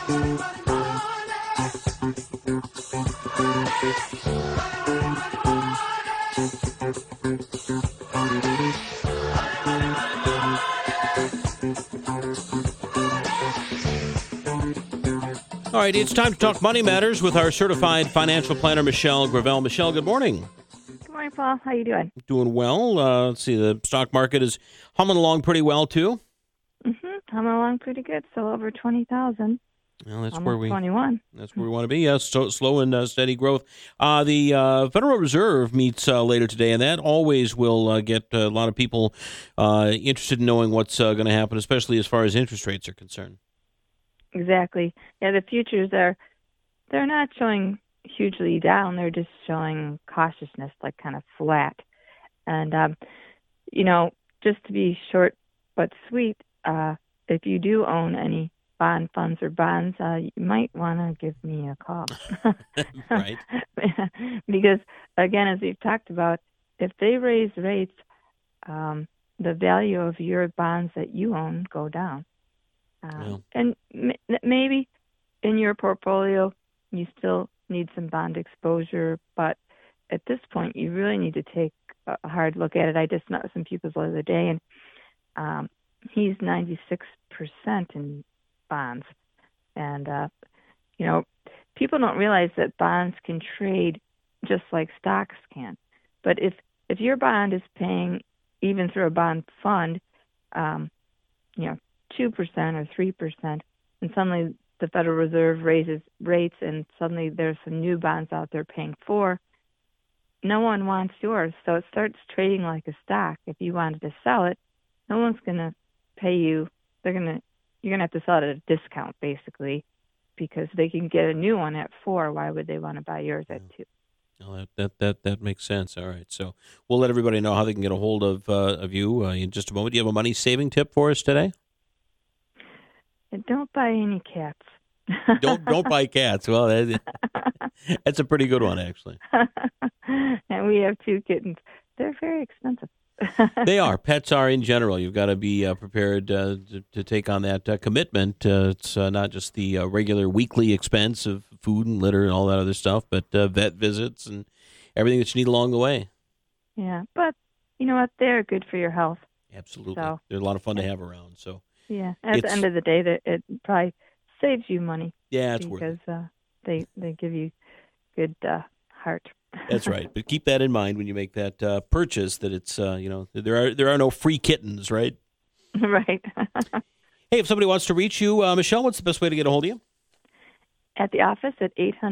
All right, it's time to talk Money Matters with our certified financial planner, Michelle Gravel. Michelle, good morning. Good morning, Paul. How you doing? Doing well. Let's see, the stock market is humming along pretty well, too. Humming along pretty good. Still over 20,000. Well, that's Almost where we 21. That's where we want to be. Yes, slow and steady growth. The Federal Reserve meets later today, and that always will get a lot of people interested in knowing what's going to happen, especially as far as interest rates are concerned. Exactly. Yeah, the futures they're not showing hugely down. They're just showing cautiousness, like kind of flat. And just to be short but sweet, if you do own any bond funds or bonds, you might want to give me a call. Right. Because, again, as we've talked about, if they raise rates, the value of your bonds that you own go down. And maybe in your portfolio, you still need some bond exposure, but at this point, you really need to take a hard look at it. I just met with some people the other day, and he's 96% in bonds. And, people don't realize that bonds can trade just like stocks can. But if your bond is paying, even through a bond fund, 2% or 3%, and suddenly the Federal Reserve raises rates and suddenly there's some new bonds out there paying 4%, no one wants yours. So it starts trading like a stock. If you wanted to sell it, no one's going to pay you. You're going to have to sell it at a discount, basically, because they can get a new one at 4%. Why would they want to buy yours at 2%? Well, that makes sense. All right, so we'll let everybody know how they can get a hold of you in just a moment. Do you have a money saving tip for us today? And don't buy any cats. Don't buy cats. Well, that's a pretty good one, actually. And we have 2 kittens. They're very expensive. They are. Pets are in general. You've got to be prepared to take on that commitment. It's not just the regular weekly expense of food and litter and all that other stuff, but vet visits and everything that you need along the way. Yeah, but you know what? They're good for your health. Absolutely. So, they're a lot of fun to have around. So yeah, at the end of the day, it probably saves you money. Yeah, it's worth it. Because they give you good heart. That's right. But keep that in mind when you make that purchase, that it's, there are no free kittens, right? Right. Hey, if somebody wants to reach you, Michelle, what's the best way to get a hold of you? At the office at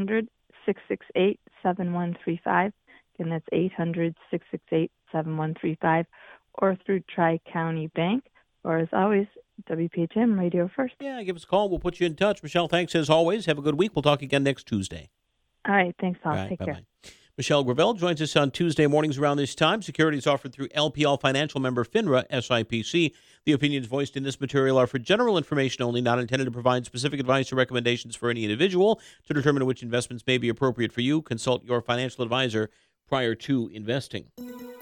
800-668-7135. And that's 800-668-7135. Or through Tri-County Bank. Or as always, WPHM Radio First. Yeah, give us a call. We'll put you in touch. Michelle, thanks as always. Have a good week. We'll talk again next Tuesday. All right. Thanks, Paul. All right, Take bye-bye. care. Michelle Gravel joins us on Tuesday mornings around this time. Securities offered through LPL Financial, member FINRA, SIPC. The opinions voiced in this material are for general information only, not intended to provide specific advice or recommendations for any individual. To determine which investments may be appropriate for you, consult your financial advisor prior to investing.